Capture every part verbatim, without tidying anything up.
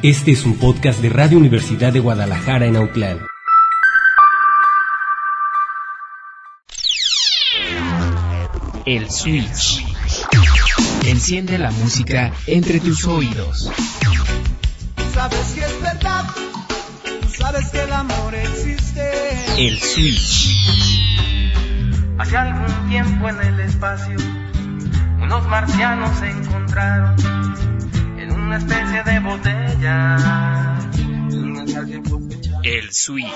Este es un podcast de Radio Universidad de Guadalajara en Autlán. El Switch. Enciende la música entre tus oídos. Sabes que es verdad, sabes que el amor existe. El Switch. Hace algún tiempo en el espacio, unos marcianos se encontraron en una especie de botella. El Switch.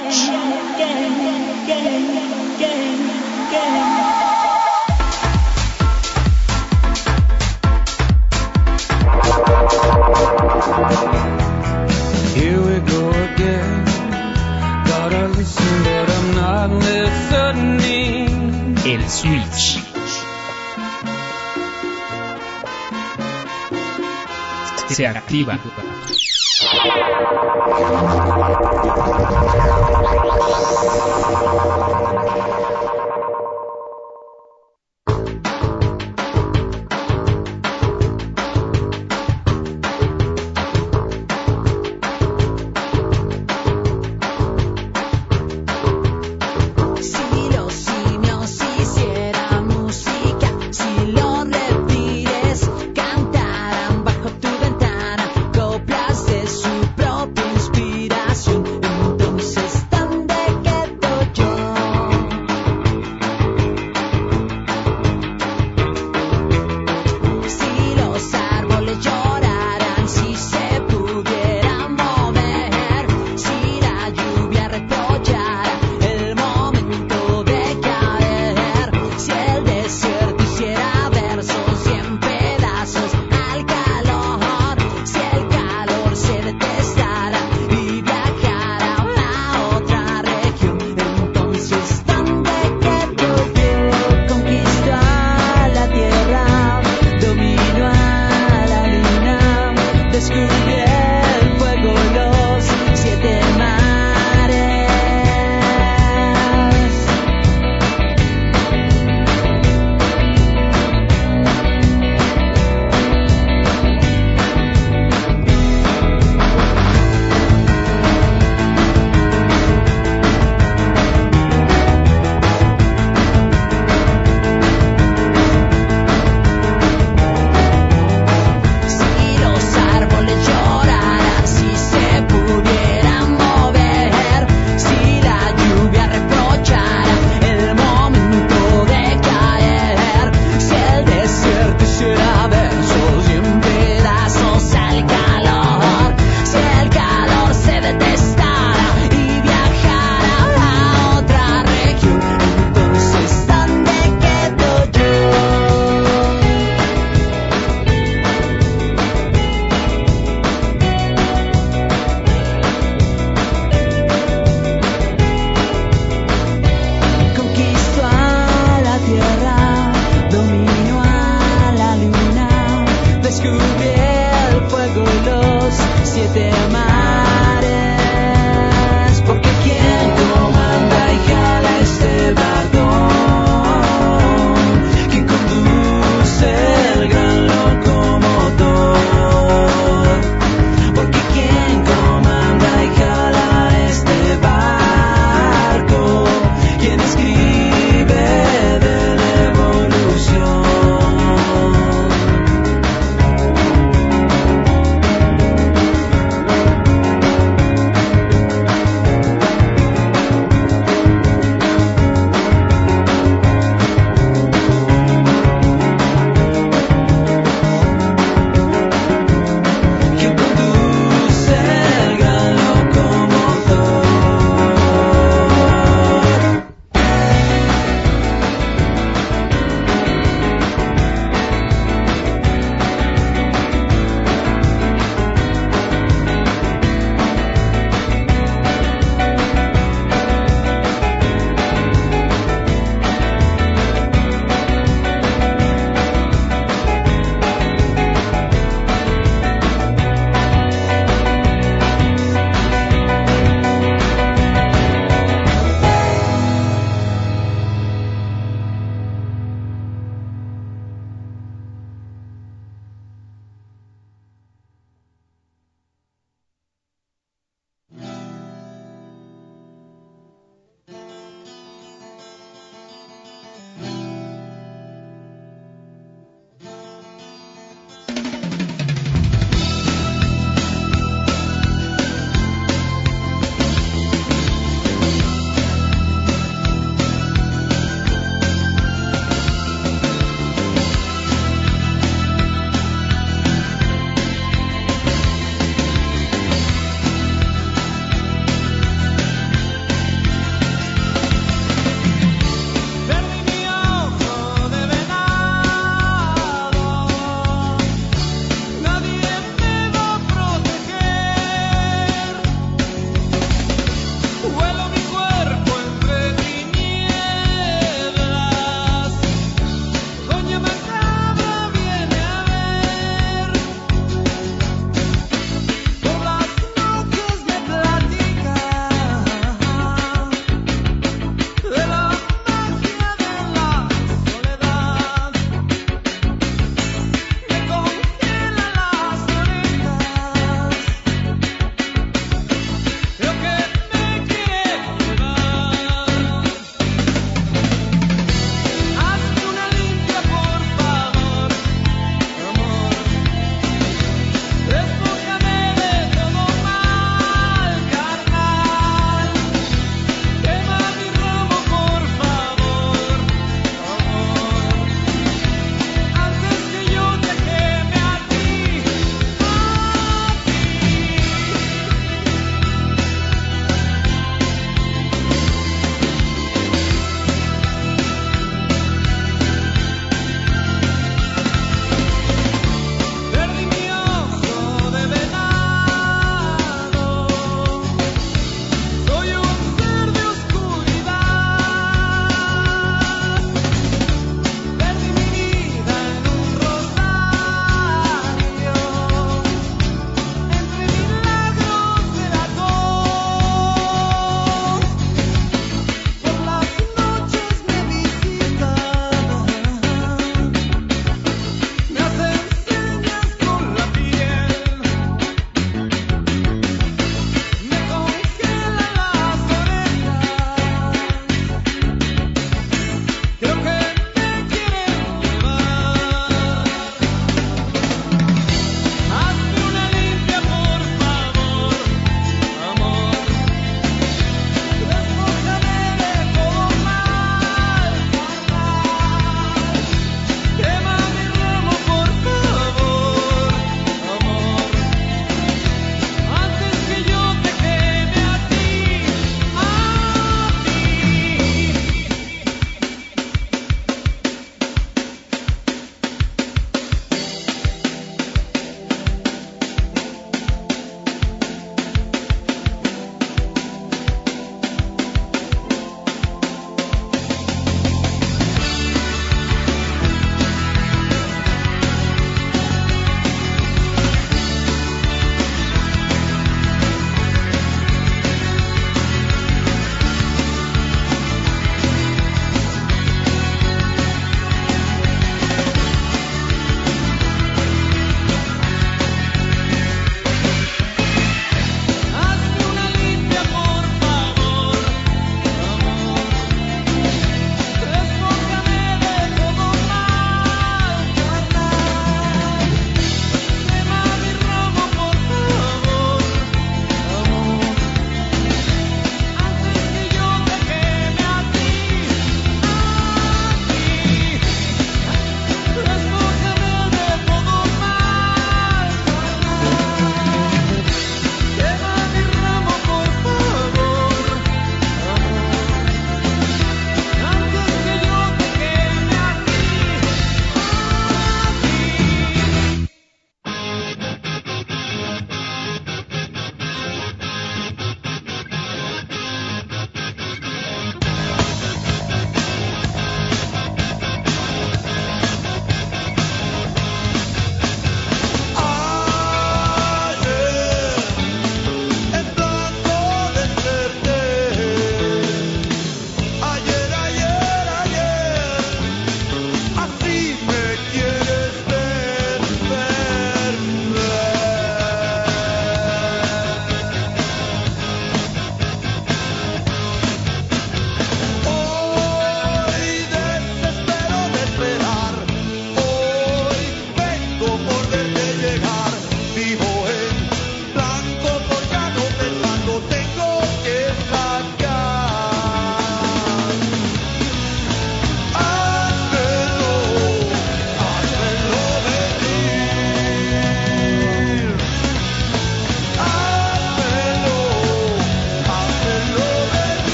Here we go again. Gotta listen, but I'm not listening. El Switch. Se activa.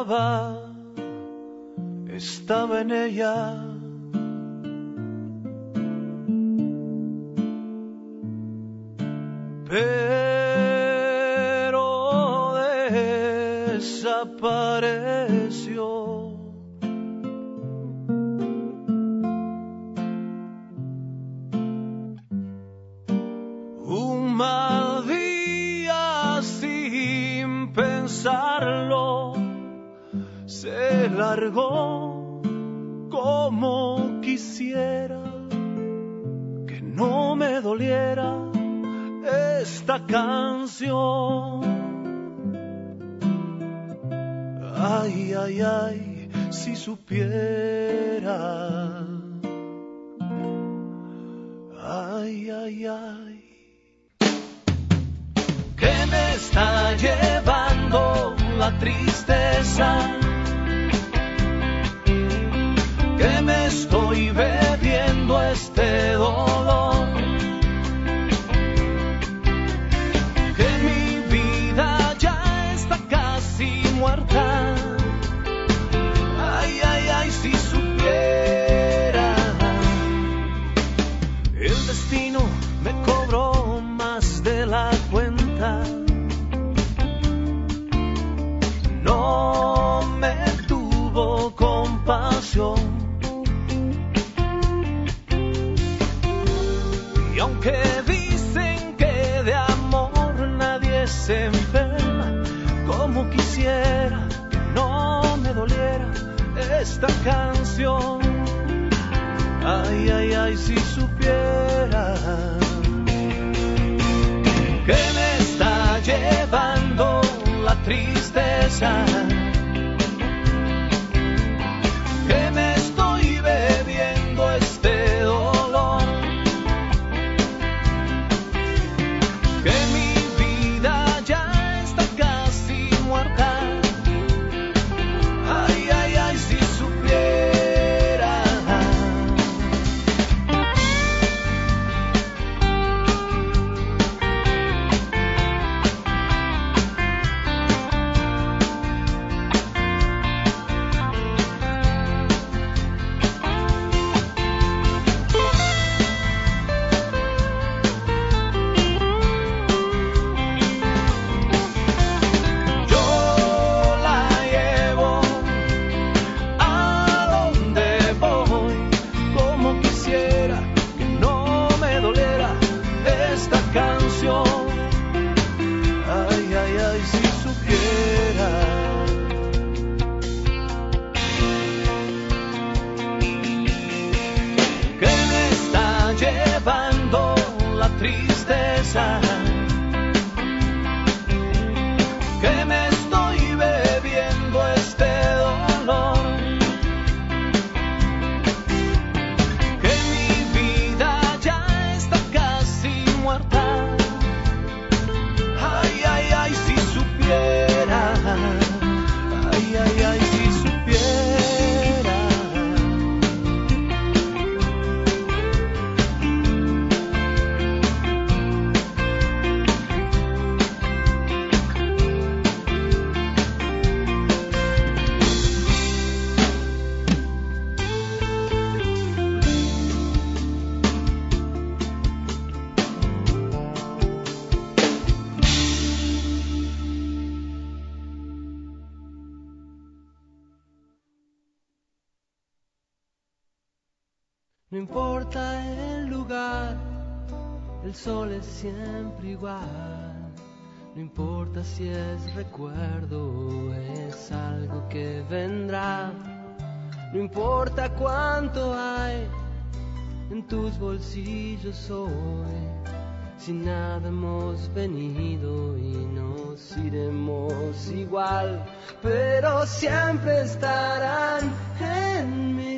estaba, estaba en ella. Pero desapareció. Un mal día sin pensarlo se largó como quisiera que no me doliera esta canción. Ay, ay, ay, si supiera. Ay, ay, ay. Que me está llevando la tristeza. Que me estoy bebiendo este dolor. Que mi vida ya está casi muerta. Ay, ay, ay, si supiera. El destino me cobró más de la cuenta. No me tuvo compasión. Y aunque dicen que de amor nadie se enferma, como quisiera que no me doliera esta canción. Ay, ay, ay, si supiera que me está llevando la tristeza. Que me estoy bebiendo este dolor. Que mi vida ya está casi muerta. Ay, ay, ay, si supiera. Tristeza, que me estoy bebiendo este dolor, que mi vida ya está casi muerta. Ay, ay, ay, si supiera. Ay, ay, ay, si supiera. No importa el lugar, el sol es siempre igual. No importa si es recuerdo o es algo que vendrá. No importa cuánto hay en tus bolsillos hoy. Si nada hemos venido y nos iremos igual, pero siempre estarán en mí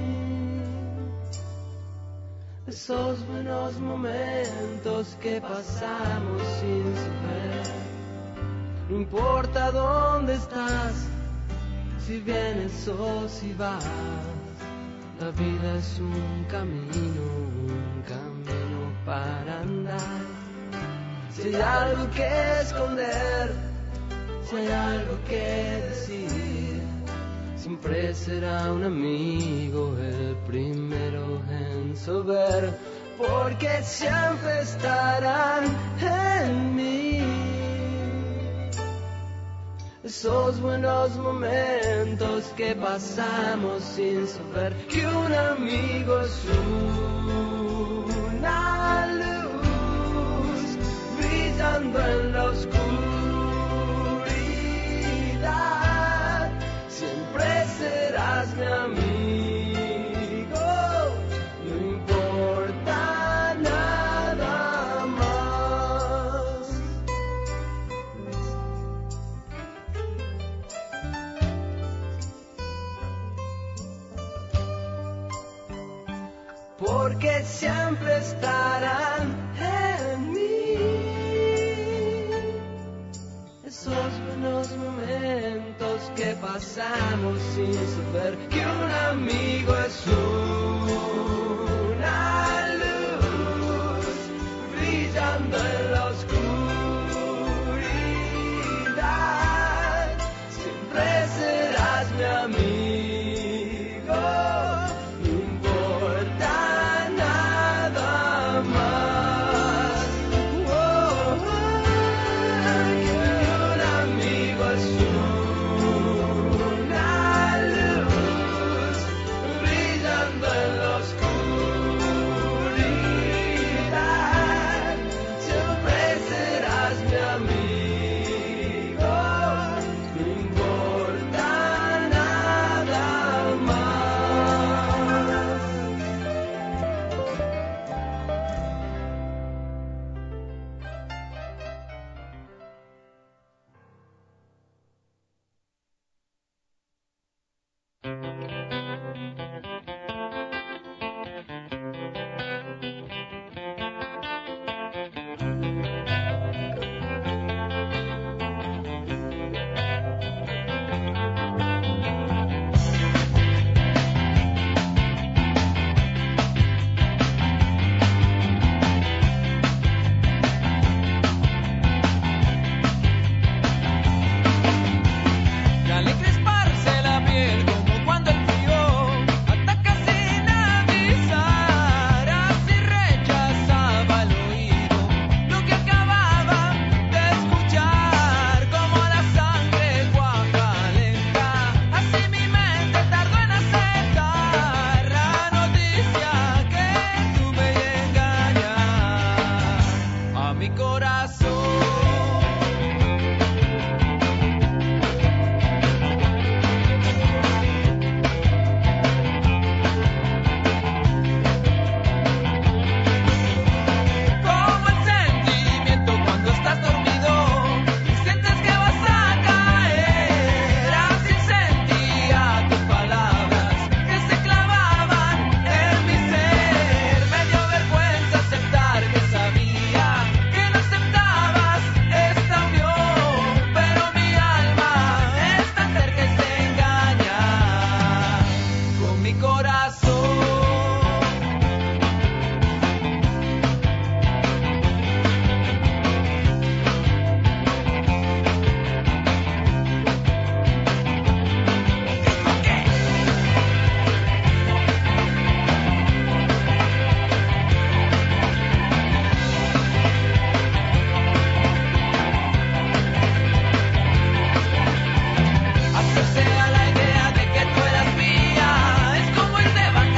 esos buenos momentos que pasamos sin saber. No importa dónde estás, si vienes o si vas, la vida es un camino, un camino para andar. Si hay algo que esconder, si hay algo que decir, siempre será un amigo, el primero en saber, porque siempre estarán en mí esos buenos momentos que pasamos sin saber que un amigo es una luz brillando en la oscuridad. Siempre serás mi amigo, no importa nada más. Porque siempre estarán en mí esos buenos momentos que pasamos sin saber que un amigo es una luz brillando en la oscuridad. Siempre serás mi amigo, no importa nada más. Oh, oh, que un amigo es una luz brillando en la oscuridad. Siempre serás mi amigo, no importa nada más. Y al encresparse la piel como cuando el frío ataca sin avisar, así rechazaba el oído lo que acababa de escuchar. Como la sangre cuaja lenta, así mi mente tardó en aceptar la noticia que tuve y engañar a mi corazón. Como el sentimiento cuando estás dormido y sientes que vas a caer, así sentía tus palabras que se clavaban en mi ser. Me dio vergüenza aceptar que sabía que no aceptabas esta unión, pero mi alma es tan cerca y se engaña con mi corazón. Hacerse a la idea de que tú eras mía es como ir de vacaciones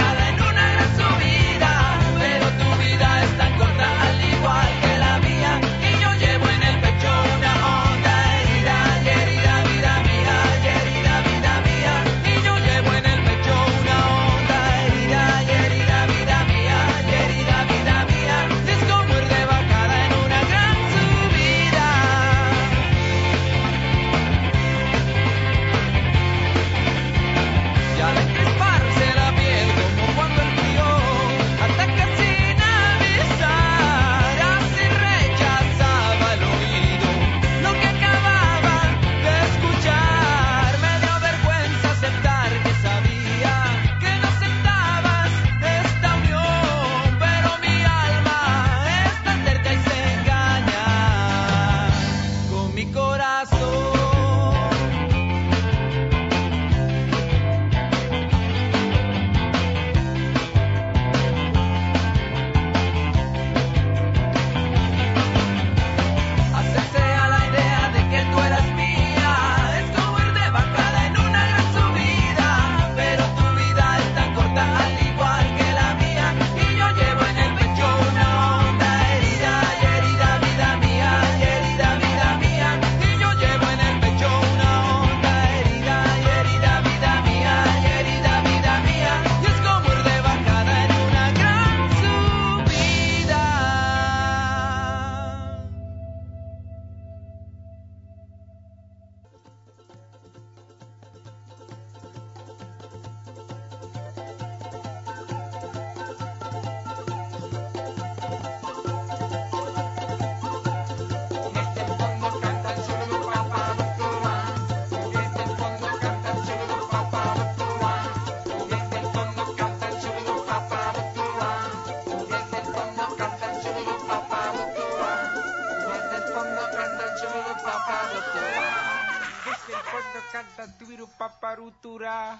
paparutura.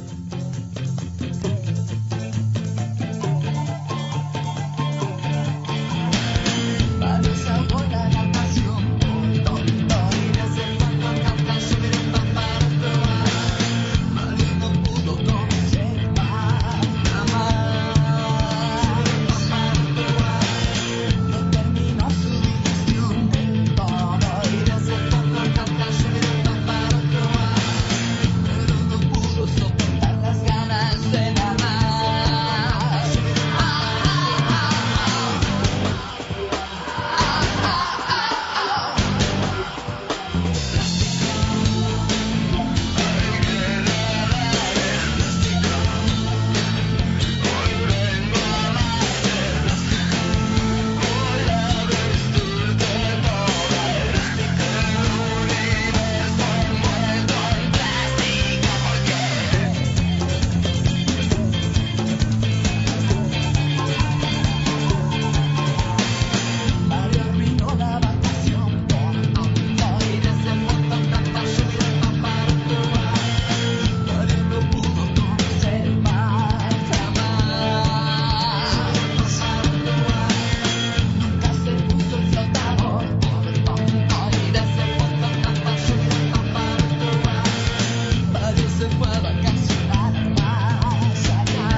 Varios abordan la pasión por tonto y desde el fondo cantan subir un paparutura. Mario no pudo conservar jamás paparutura. No terminó su digestión del todo y desde el fondo cantan subir un paparutura. Pero no pudo soportar las ganas de nada más. Mario arruinó la vacación por tonto y desde el fondo cantan subir un paparutura. Mario no pudo conservar jamás paparutura. Nunca se puso el flotador por tonto y desde el fondo cantan subir un paparutura. Mario se fue a vacacionar más allá.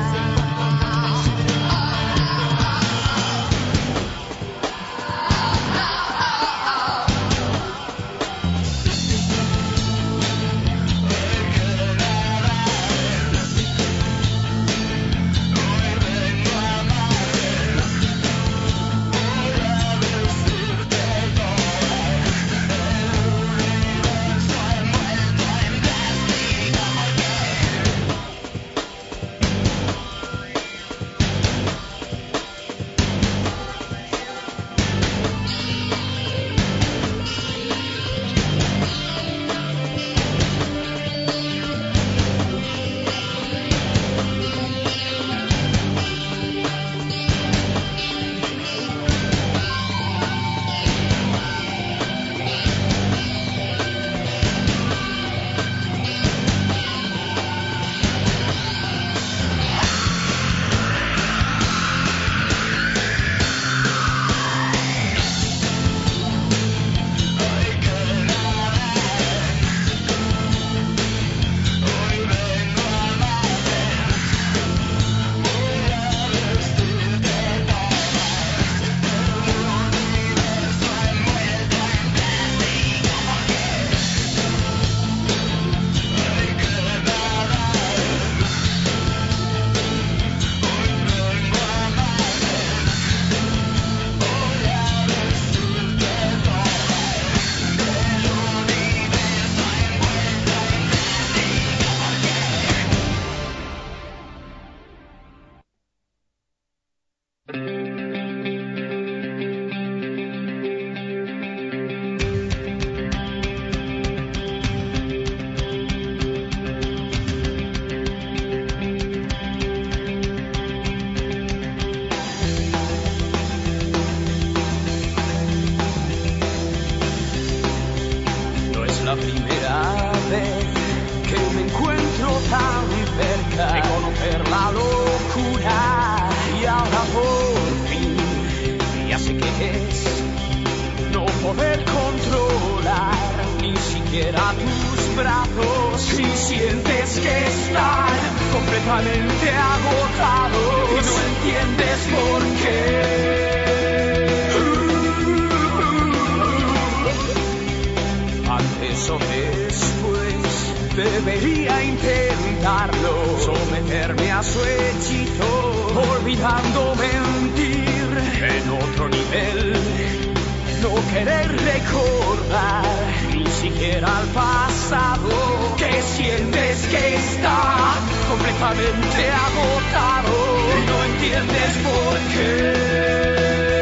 No es la primera vez que me encuentro tan cerca de conocer la locura y ahora por fin ya sé qué es no poder controlar ni siquiera tus brazos si sientes que están completamente agotados y no entiendes por qué. Antes o después debería intentarlo, someterme a su hechizo, olvidando mentir en otro nivel, no querer recordar ni siquiera al pasado, que sientes que está completamente agotado y no entiendes por qué.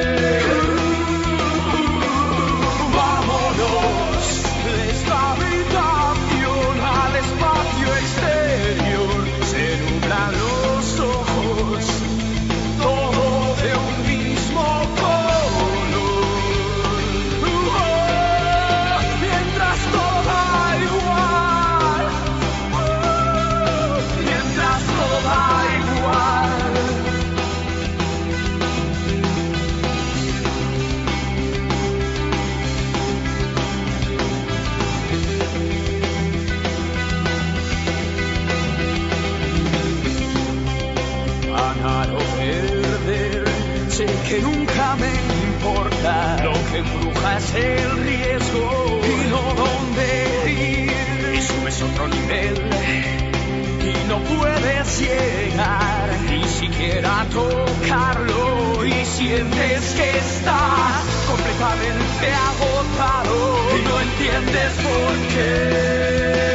Vámonos de esta habitación al espacio exterior, se nublan los ojos, todo de un mismo color. Oh, mientras todo da igual, que nunca me importa. Lo que embruja es el riesgo y no dónde ir. Eso es otro nivel y no puedes llegar ni siquiera a tocarlo. Y sientes que estás completamente agotado y no entiendes por qué.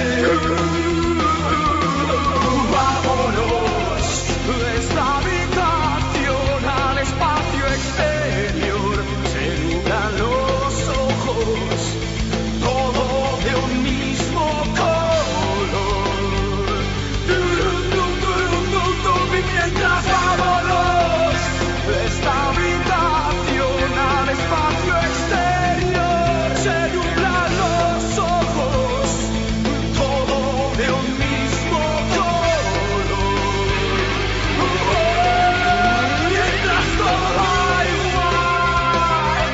Vámonos de esta habitación al espacio exterior. Se nublan los ojos, todo de un mismo color. Durum, dum, durum, dum, dum, y mientras vámonos de esta habitación al espacio exterior. Se nublan los ojos, todo de un mismo color. Mientras todo da igual.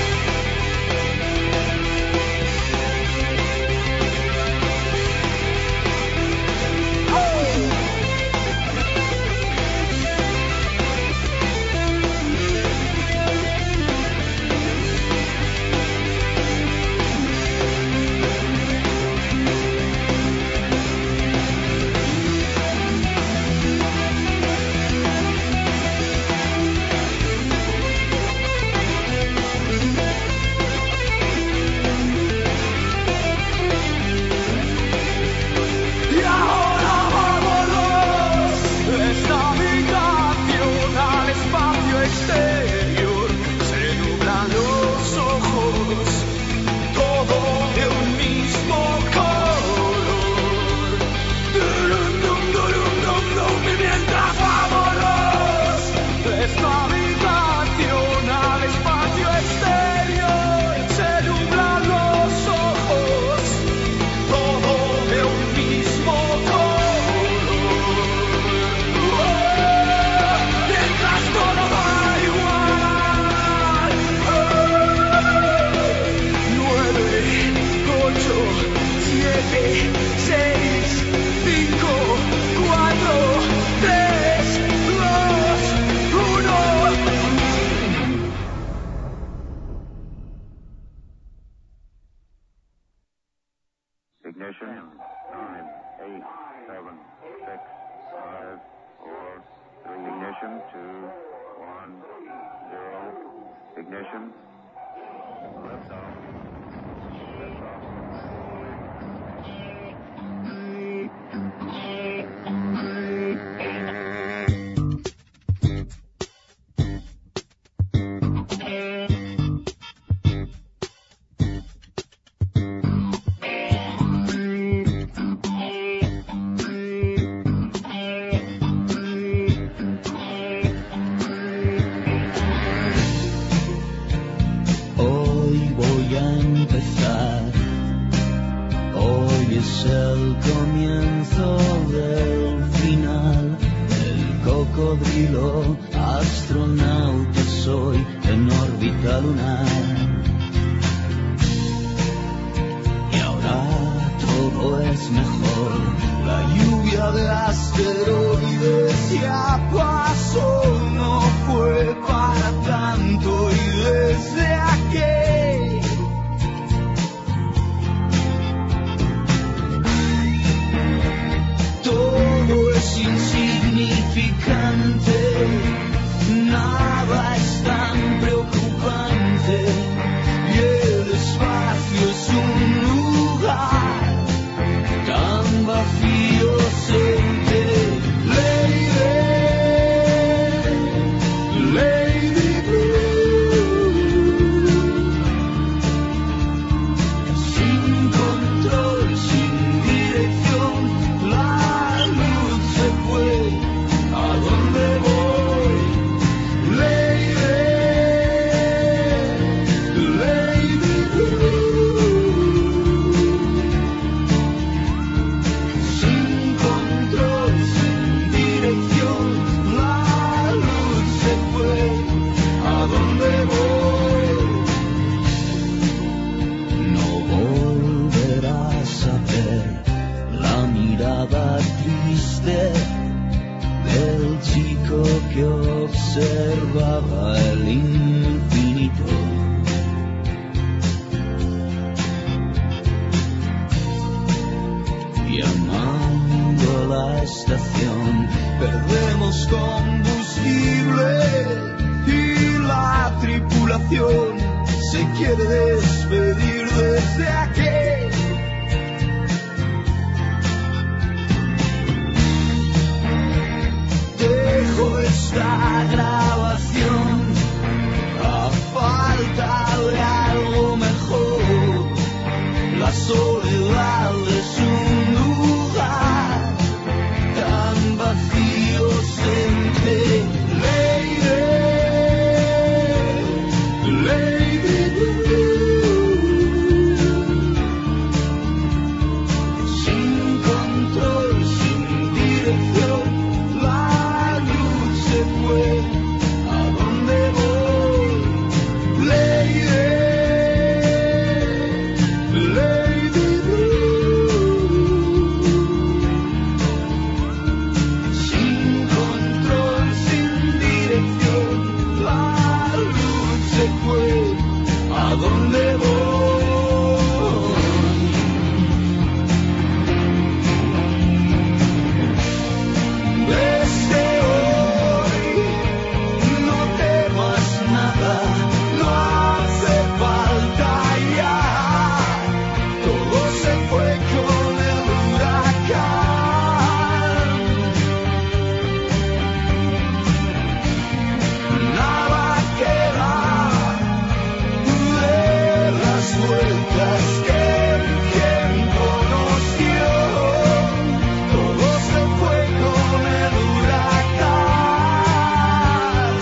Y ahora vámonos de esta habitación al espacio exterior. Se nublan los ojos, todo de un mismo color. Durum, dum, durum, dum, dum, y mientras vámonos de esta habitación al espacio exterior. Se nublan los ojos, todo de un mismo color. Mientras todo da igual. Nueve, ocho, siete, seis, cinco, cuatro, tres, dos, uno. Ignition. Nine, eight, seven, six, five, four, three. Ignition. Two, one, zero. Ignition. Liftoff. Liftoff. Hoy voy a empezar, hoy es el comienzo del final. El cocodrilo astronauta soy en órbita lunar. Y ahora todo es mejor, la lluvia de asteroides ya pasó, no fue para tanto y desde aquí todo es insignificante, nada es tan preocupante y el espacio es un lugar tan vacío sin ti. Lady, Lady Blue, sin control, sin dirección, la luz se fue, ¿a dónde voy? observaba el infinito. Llamando a la estación, perdemos combustible y la tripulación se quiere despedir desde aquí. Dejo esta grabación a falta de algo mejor. La soledad es un lugar tan vacío sin ti. Lady, Lady Blue. Sin control, sin dirección, la luz se fue. ¿A dónde voy? Lady, Lady Blue. Sin control, sin dirección, la luz se fue. ¿A dónde voy? Desde hoy no temas nada, no hace falta ya. Todo se fue con el huracán. Nada queda de las vueltas que quien conoció. Todo se fue con el huracán.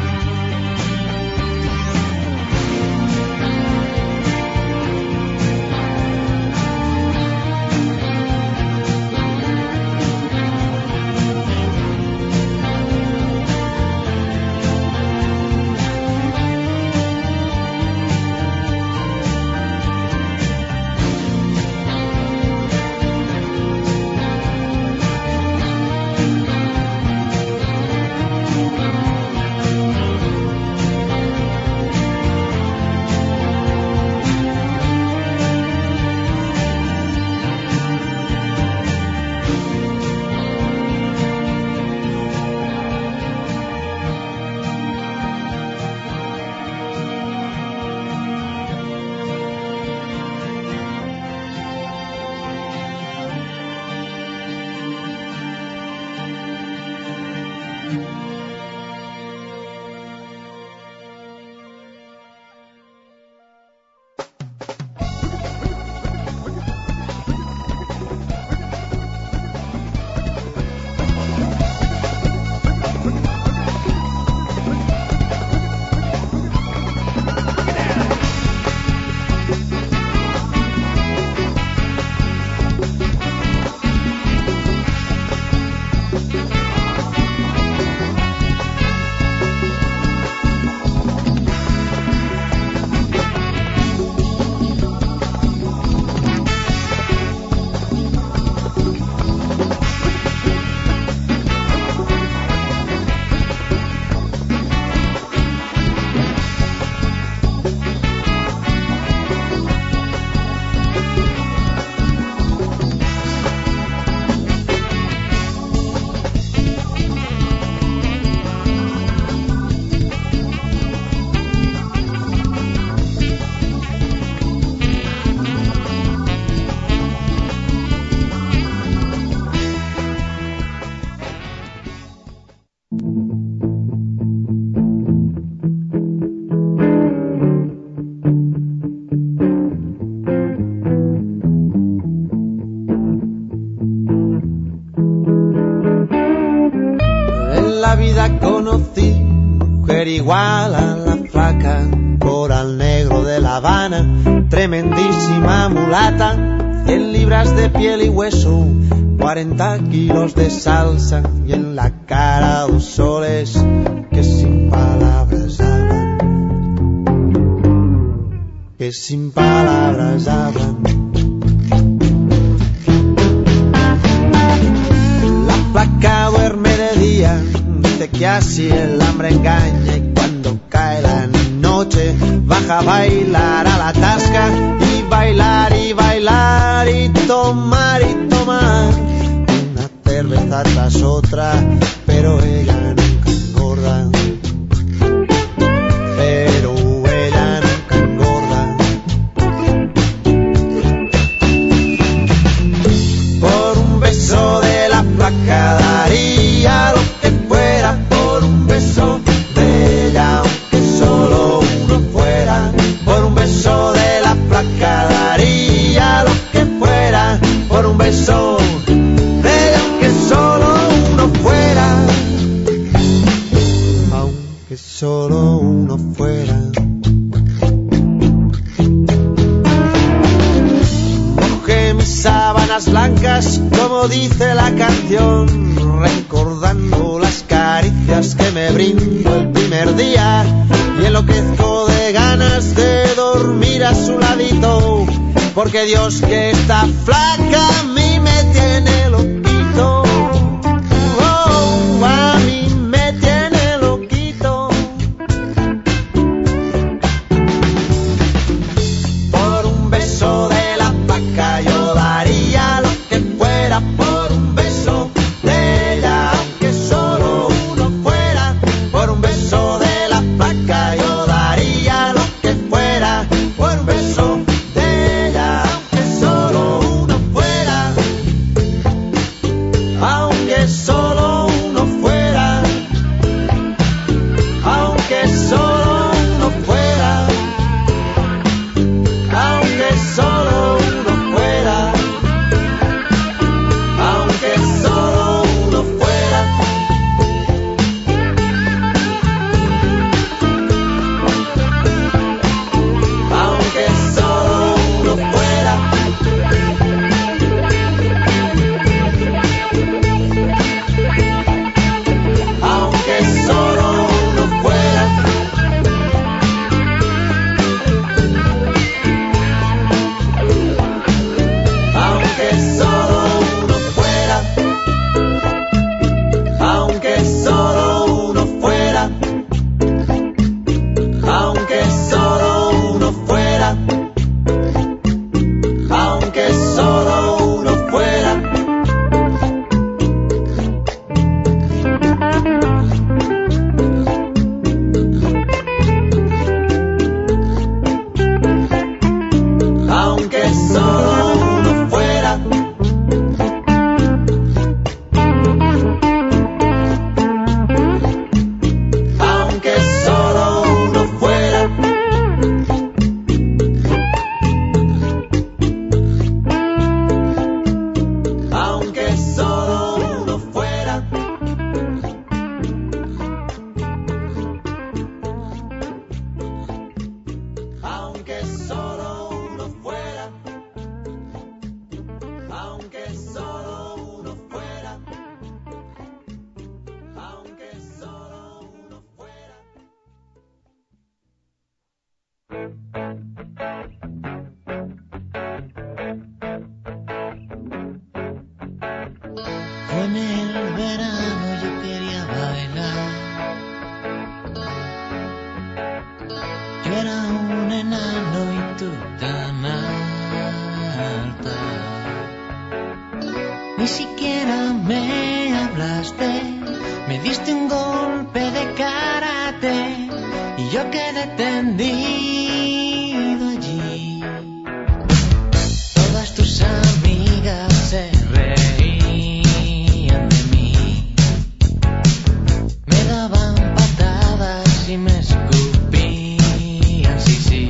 Igual a la flaca, coral negro de La Habana, tremendísima mulata, cien libras de piel y hueso, cuarenta kilos de salsa y en la cara dos soles que sin palabras hablan, que sin palabras hablan. La flaca duerme de día, Dice que así el hambre engaña y cuando cae la noche baja a bailar a la tasca y bailar y bailar y tomar y tomar una cerveza tras otra, pero ella nunca engorda, pero ella nunca engorda. Por un beso de la flaca daría lo que fuera, por un beso de ella aunque solo uno fuera, por un beso de la flaca daría lo que fuera, por un beso de ella aunque solo uno fuera, aunque solo uno fuera. Mojé mis sábanas blancas como dice la canción, recordando las caricias que me brindó el primer día y enloquezco de ganas de dormir a su ladito, porque Dios que está flaca a mí me tiene loquito, oh, a mí me tiene loquito. Por un beso de la flaca yo daría lo que fuera, por un beso de ella aunque solo uno fuera, por un beso de la flaca yo daría lo que fuera, por un beso de ella aunque solo uno fuera, aunque solo uno fuera, aunque solo uno fuera, aunque solo uno fuera, aunque solo uno fuera. Aunque solo uno fuera, aunque solo uno fuera, aunque solo uno fuera, aunque solo uno fuera, aunque solo uno fuera, aunque solo uno fuera. Aunque solo uno fuera, aunque solo uno fuera, aunque solo uno fuera, aunque solo uno fuera, aunque solo uno fuera, aunque solo uno fuera. Fue en el verano, yo quería bailar. Yo era un enano y tú tan alta. Ni siquiera me hablaste, me diste un golpe de karate y yo quedé tendido allí. Todas tus amigas se reían de mí, me daban patadas y me escupían, sí, sí.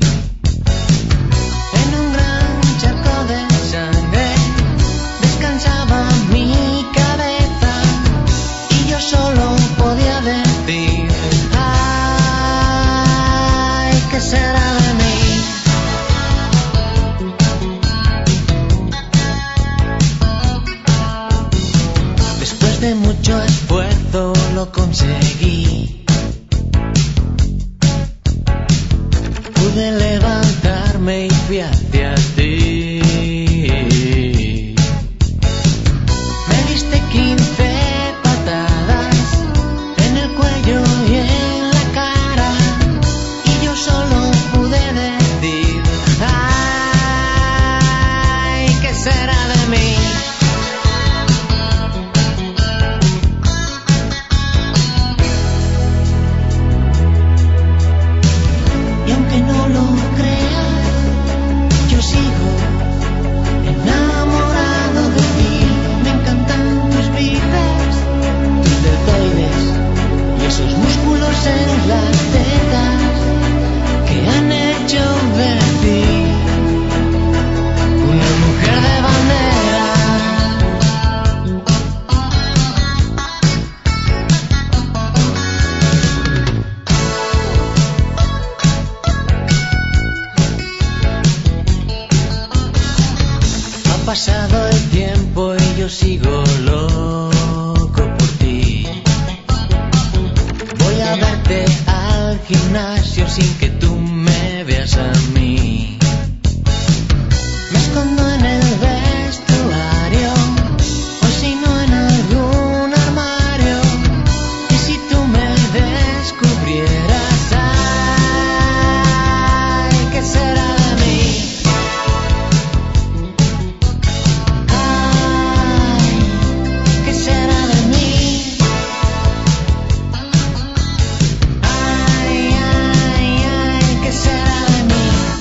En un gran charco de sangre descansaba mi cabeza y yo solo podía decir, ay, ¿qué será de mí? Después de mucho esfuerzo lo conseguí. Pude levantarme y fui hacia ti. Me diste quince patadas llevarte al gimnasio sin que tú me veas a mí. Me escondo en el vestuario, o si no en algún armario, y si tú me descubrieras, ay, ¿qué será de mí? Ay, ¿qué será de mí? Ay, ay, ay, ¿qué será de mí?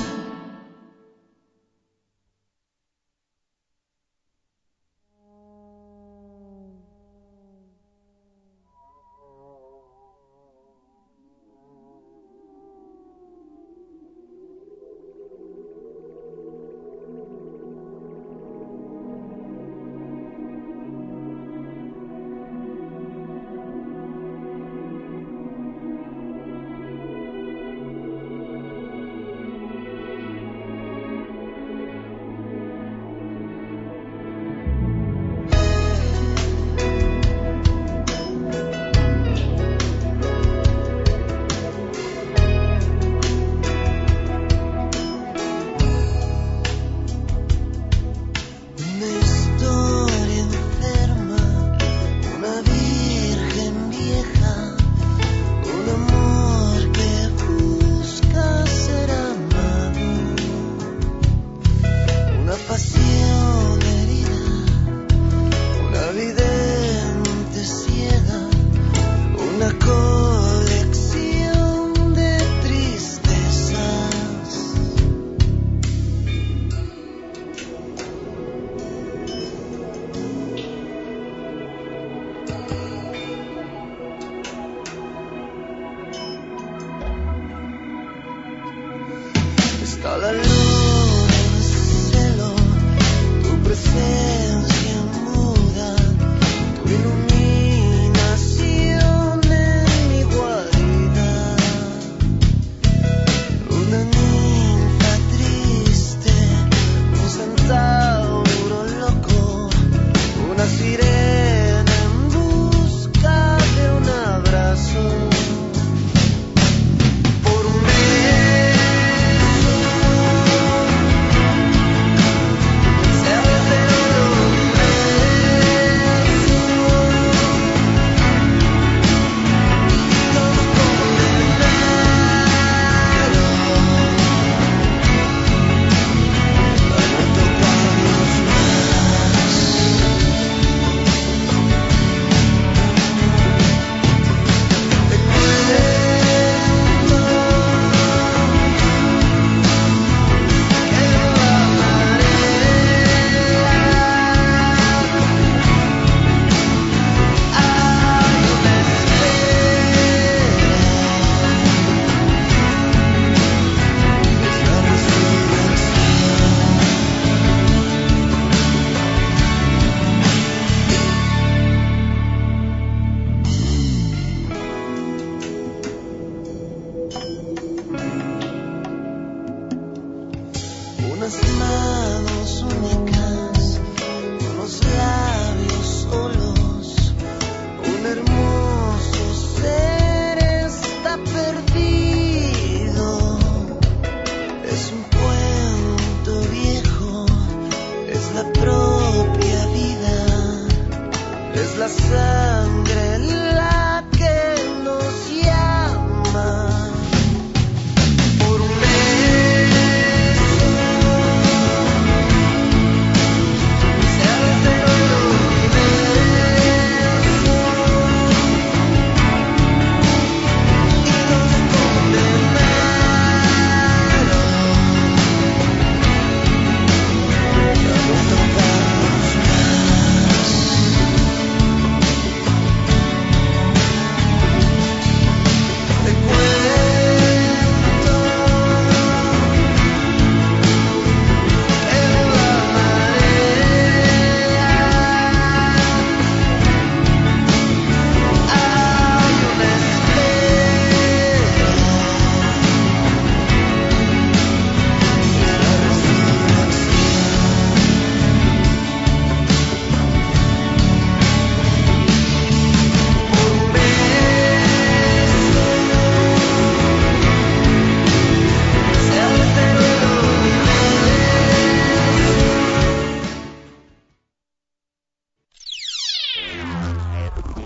Una historia enferma, una virgen vieja, un amor que busca ser amado, una pasión herida, una vidente ciega, una colección de tristezas. Está la luna en celo, tu presencia muda, tu iluminación en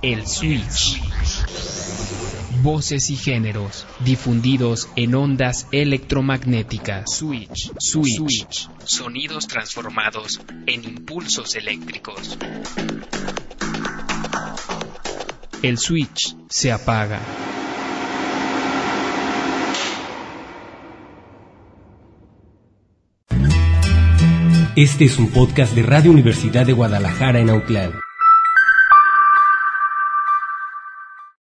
El Switch. Voces y géneros difundidos en ondas electromagnéticas. Switch, switch, switch. Sonidos transformados en impulsos eléctricos. El switch se apaga. Este es un podcast de Radio Universidad de Guadalajara en Autlán.